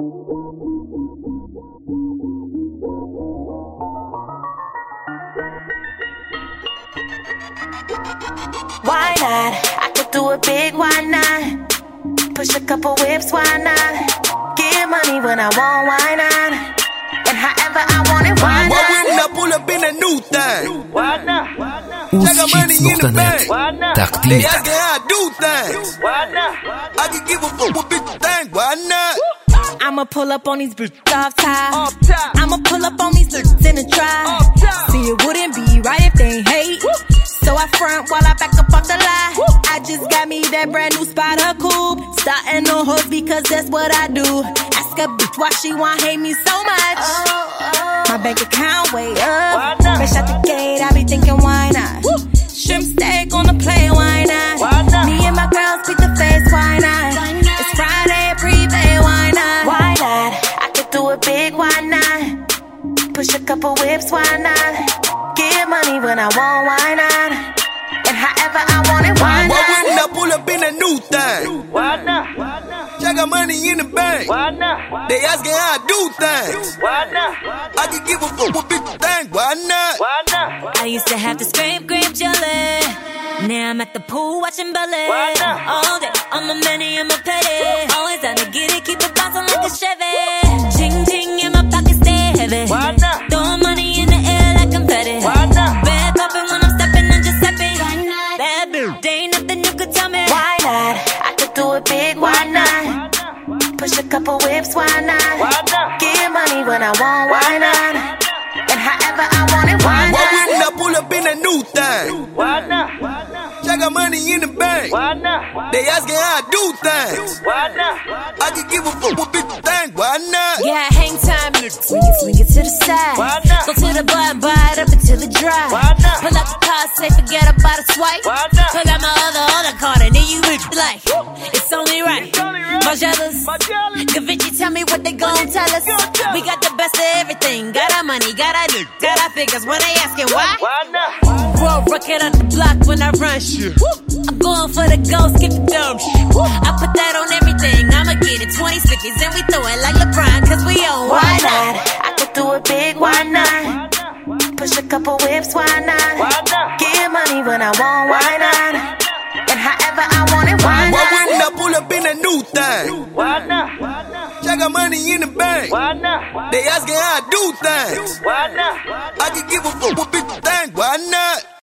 Why not? I could do it big, why not? Push a couple whips, why not? Get money when I want, why not? And however I want it, why not? Why wouldn't I pull up in a new thing? Why not? Uzhits.net. Tak They Limited. asking how I do things. Why not? I can give a fuck what bitch think. Why not? I'ma pull up on these bitches off top. Off top. I'ma pull up on these bitches in the drive. Off top. See, it wouldn't be right if they ain't hate. So I front while I back up off the lie. I just got me that brand new Spider coupe. Starting on hoes because that's what I do. Ask a bitch why she want hate me so much. My bank account way Why up. not? Fresh out the gate, I be thinking why not? Shrimp steak on the plate, why not? Why not? Me and my girls pick the face, why not? It's Friday, prepay, why not? Why not? I could do it big, why not? Push a couple whips, why not? Get money when I want, why not? And however I want it, why Why wouldn't not? I pull up in a new thing? Why not? I got money in the bank. Why not? They asking how I do things. Why not? I can give a fuck what bitch think. Why not? Why not? I used to have to scrape grape jelly. Now I'm at the pool watching ballet. Why not? All day, I'm a many, I'm a petty. Always down to get it, keep it bouncing like a Chevy. Ching ching in my pocket, stay heavy. Why not? Throwing money in the air like confetti. Why not? Bad popping when I'm stepping on Giuseppe. Bad bitch, there ain't nothing you could tell me. Why not? I could do it big, why not? Push a couple whips, why not? Why not? Get money when I want, why not? And however I want it, why Why wouldn't not? I pull up in a new thing? Why not? I got money in the bank. Why not? They asking how I do things. Why not? I can give a fuck what bitch think. Why not? Yeah, hang time, swing it to the side. Why not? Go to the bar and buy it up until it dry. Why not? Pull out the car, say forget about a swipe. Why not? Pull out my other card and then you bitch like, it's only right. My jealous. Da Vinci, tell me what they gon' tell us. We got the best of everything. Got our money, got our dick, got our figures. When they asking why? Why not? Roll rocket on the block when I run shit. I'm going for the ghost, get the dumb shit. I put that on everything. I'ma get it 20s, 50s, and we throw it like LeBron, cause we own. Why not? I could do it big, why not? Push a couple whips, why not? Why not? Get money when I want, why not? And however I want it, why Why not? wouldn't I pull up in a new thing? Why not? I got money in the bank. Why not? They asking how I do things. Why not? I can give a fuck what bitch think. Why not?